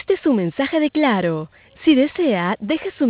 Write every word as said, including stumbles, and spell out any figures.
Este es un mensaje de Claro. Si desea, deje su